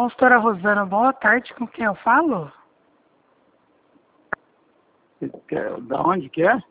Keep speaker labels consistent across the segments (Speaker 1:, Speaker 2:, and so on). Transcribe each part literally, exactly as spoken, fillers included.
Speaker 1: Consultora Rosana, boa tarde, com quem eu falo?
Speaker 2: Da onde que é?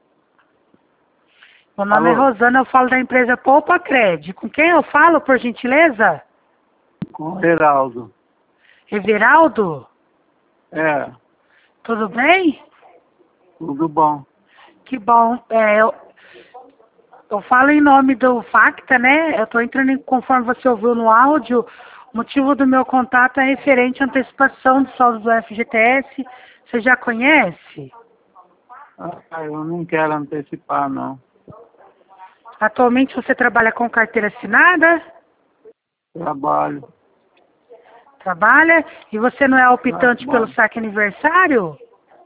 Speaker 1: Meu nome
Speaker 2: Alô?
Speaker 1: é Rosana, eu falo da empresa Poupa Cred. Com quem eu falo, por gentileza?
Speaker 2: Com o Geraldo.
Speaker 1: Everaldo?
Speaker 2: É,
Speaker 1: Tudo bem?
Speaker 2: tudo bom.
Speaker 1: Que bom. É, eu, eu falo em nome do Facta, né? Eu estou entrando em, conforme você ouviu no áudio, o motivo do meu contato é referente à antecipação do saldo do F G T S. Você já conhece?
Speaker 2: Ah, eu não quero antecipar, não.
Speaker 1: Atualmente você trabalha com carteira assinada?
Speaker 2: Trabalho.
Speaker 1: Trabalha? E você não é optante pelo
Speaker 2: Trabalho.
Speaker 1: saque aniversário?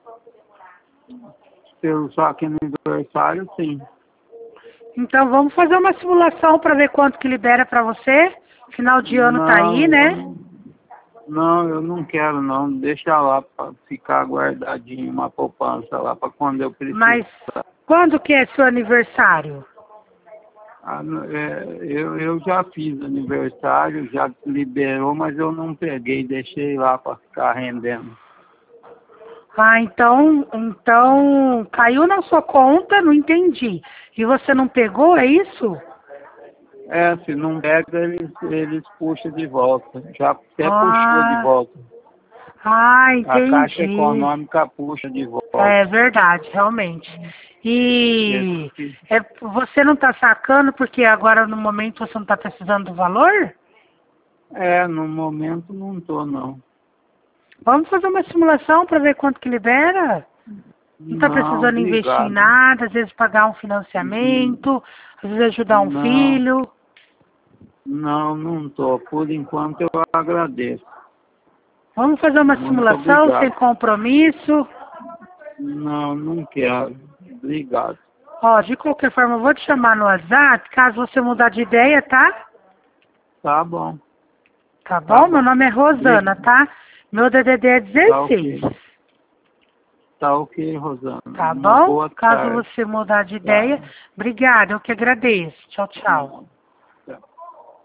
Speaker 2: Pelo saque aniversário, sim.
Speaker 1: Então vamos fazer uma simulação para ver quanto que libera para você. Final de ano tá aí,
Speaker 2: Não, eu
Speaker 1: né?
Speaker 2: não, não, eu não quero, não. Deixa lá para ficar guardadinho uma poupança lá para quando eu
Speaker 1: Mas
Speaker 2: precisar.
Speaker 1: quando que é seu aniversário?
Speaker 2: Ah, não, é, eu, eu já fiz aniversário, já liberou, mas eu não peguei, deixei lá para ficar rendendo.
Speaker 1: Ah, então, então caiu na sua conta, não entendi. E você não pegou, é isso?
Speaker 2: É, se não pega, eles, eles puxam de volta. Já até puxou de
Speaker 1: Ah,
Speaker 2: volta.
Speaker 1: ah,
Speaker 2: A Caixa
Speaker 1: entendi.
Speaker 2: Econômica puxa de volta.
Speaker 1: É verdade, realmente. E
Speaker 2: Esse-
Speaker 1: é, você não está sacando porque agora no momento você não está precisando do valor?
Speaker 2: É, no momento não tô, não.
Speaker 1: Vamos fazer uma simulação para ver quanto que libera? Não está
Speaker 2: Não,
Speaker 1: precisando investir em
Speaker 2: obrigado.
Speaker 1: nada, às vezes pagar um financiamento, às vezes ajudar um
Speaker 2: Não,
Speaker 1: filho.
Speaker 2: não, não tô. Por enquanto eu agradeço.
Speaker 1: Vamos fazer uma
Speaker 2: Muito
Speaker 1: simulação sem
Speaker 2: obrigado.
Speaker 1: compromisso.
Speaker 2: Não, não quero. Obrigado.
Speaker 1: Ó, de qualquer forma, eu vou te chamar no WhatsApp, caso você mudar de ideia, tá?
Speaker 2: Tá bom,
Speaker 1: Tá
Speaker 2: tá
Speaker 1: bom? Meu
Speaker 2: bom.
Speaker 1: nome é Rosana,
Speaker 2: Obrigado.
Speaker 1: tá? Meu D D D é
Speaker 2: Tá
Speaker 1: dezesseis.
Speaker 2: ok. Tá ok, Rosana.
Speaker 1: Tá
Speaker 2: Uma
Speaker 1: bom?
Speaker 2: boa
Speaker 1: Caso
Speaker 2: tarde.
Speaker 1: você mudar de ideia,
Speaker 2: Tchau.
Speaker 1: obrigada, eu que agradeço. Tchau, tchau.